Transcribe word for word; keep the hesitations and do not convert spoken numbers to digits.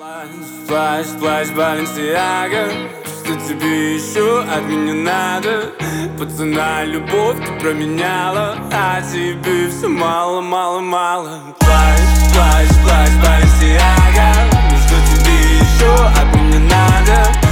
Плащ, плащ, плащ, Баленсиага. Что тебе еще от меня надо? Пацана, любовь ты променяла, а тебе все мало, мало, мало. Плащ, плащ, плащ, Баленсиага. Ну что тебе еще от меня надо?